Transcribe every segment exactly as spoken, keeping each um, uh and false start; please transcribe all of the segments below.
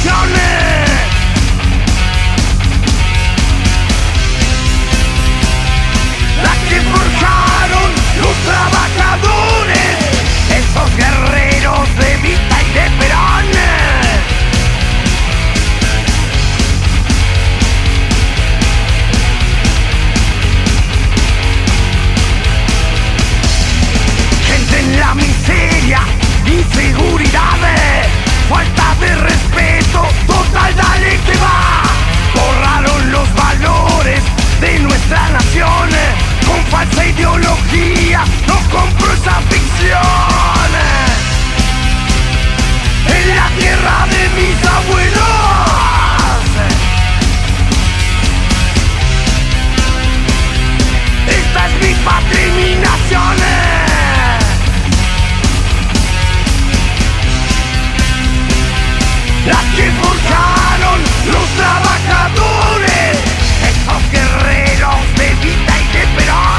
naciones. La que forjaron los trabajadores, esos guerreros de Evita y de Perón. Gente en la miseria, inseguridades, falta de respeto, total, dale que va. Borraron los valores de nuestra nación con falsa ideología, no compro esa ficción. En la tierra de mis abuelos, esta es mi patria y mi nación. Las que forjaron los trabajadores, esos guerreros de Evita y de Perón.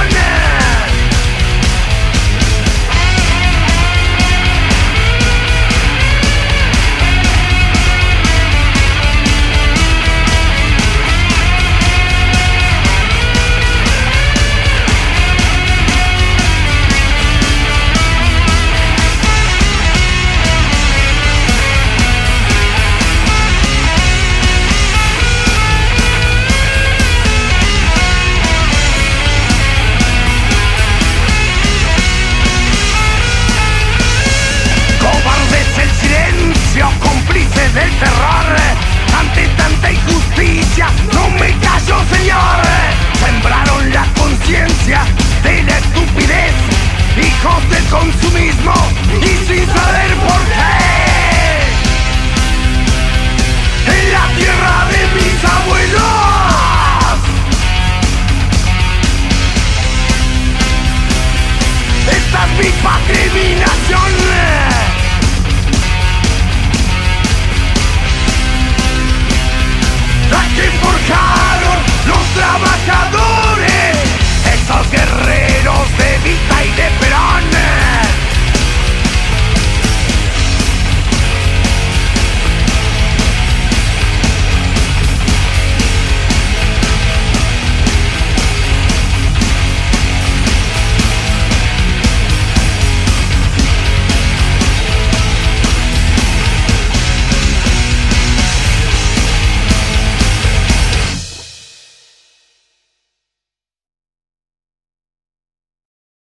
Cómplices del terror, ante tanta injusticia, no me callo, señor. Sembraron la conciencia de la estupidez, hijos del consumismo.